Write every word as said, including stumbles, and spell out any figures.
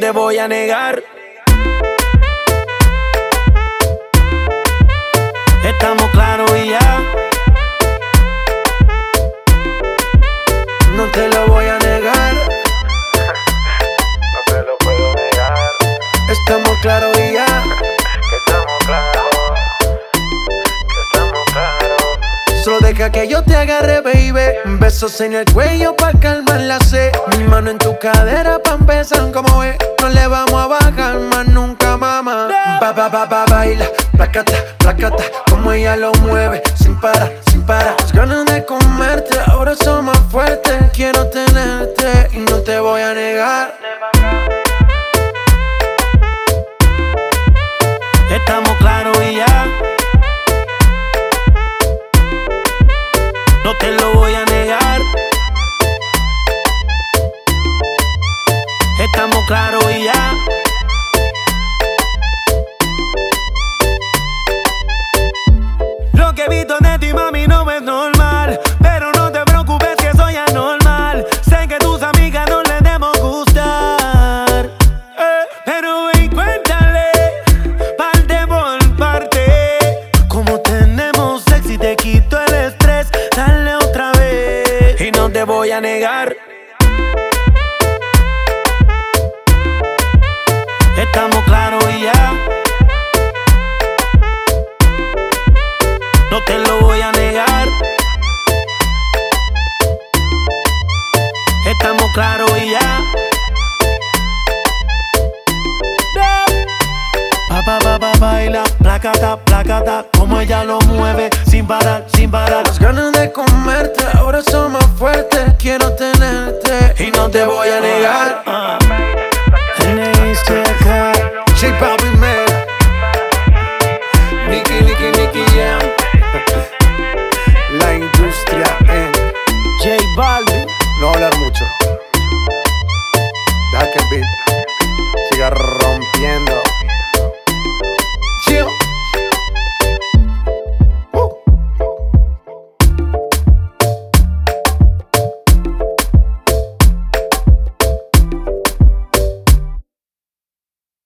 te voy a negar. Estamos claros y ya. No te lo voy a negar. No te lo puedo negar. Estamos claros y ya. Que estamos claros. Que estamos claros. Solo deja que yo te agarre, baby. Besos en el cuello pa' calmar la sed. Mi mano en tu cadera pa' empezar como ve. No le vamos a bajar más nunca, mamá. Ba, ba, ba, ba, baila, placata, placata. Como ella lo mueve, sin parar, sin parar. Las ganas de comerte, ahora son más fuertes. Quiero tenerte y no te voy a negar. Estamos claros y ya. No te lo voy a negar. Estamos claros y ya. Lo que he visto de ti, mami, no es normal. Pero no te preocupes que soy anormal. Sé que tus amigas no les debemos gustar, eh, pero ven, cuéntale parte por parte. Como tenemos sexy, te quito el estrés. Dale otra vez y no te voy a negar. Estamos claros y ya. No te lo voy a negar. Estamos claros y ya. Pa, pa, pa, pa, baila, placata, placata. Como ella lo mueve, sin parar, sin parar. Las ganas de comerte, ahora son más fuertes. Quiero tenerte y no te voy a negar. Uh.